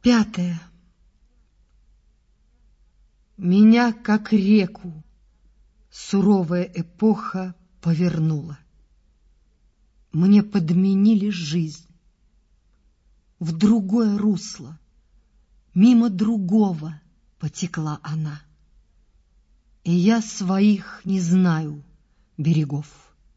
5. Меня, как реку, суровая эпоха повернула. Мне подменили жизнь. В другое русло, мимо другого потекла она. И я своих не знаю берегов.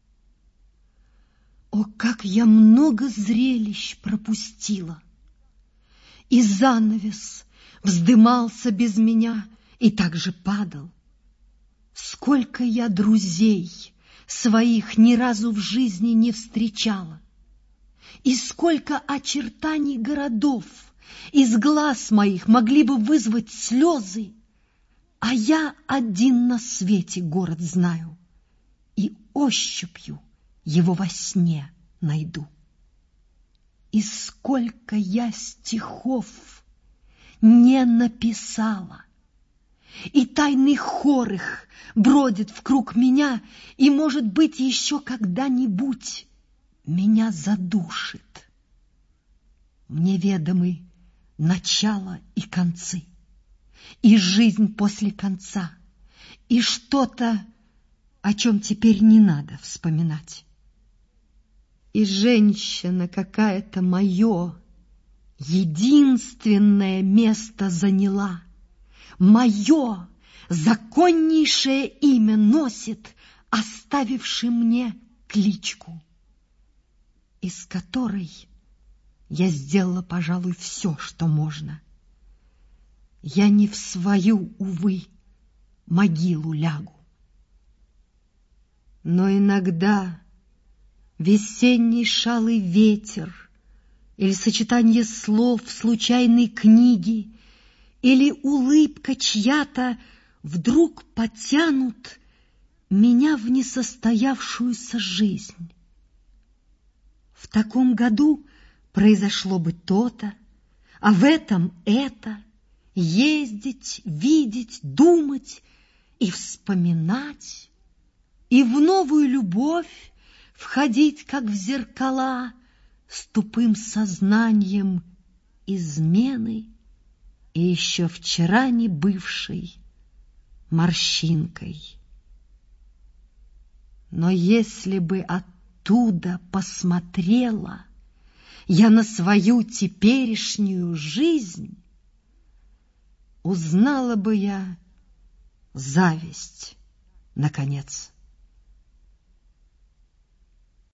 О, как я много зрелищ пропустила! И занавес вздымался без меня и также падал. Сколько я друзей своих ни разу в жизни не встречала, и сколько очертаний городов из глаз моих могли бы вызвать слезы, а я один на свете город знаю и ощупью его во сне найду. И сколько я стихов не написала, и тайный хор их бродит вкруг меня, и, может быть, еще когда-нибудь меня задушит. Мне ведомы начало и концы, и жизнь после конца, и что-то, о чем теперь не надо вспоминать. И женщина какая-то мое единственное место заняла, мое законнейшее имя носит, оставивший мне кличку, из которой я сделала, пожалуй, все, что можно. Я не в свою, увы, могилу лягу. Но иногда весенний шалый ветер или сочетание слов в случайной книге или улыбка чья-то вдруг потянут меня в несостоявшуюся жизнь. В таком году произошло бы то-то, а в этом это, ездить, видеть, думать и вспоминать, и в новую любовь входить, как в зеркала, с тупым сознанием измены и еще вчера не бывшей морщинкой. Но если бы оттуда посмотрела я на свою теперешнюю жизнь, узнала бы я зависть, наконец.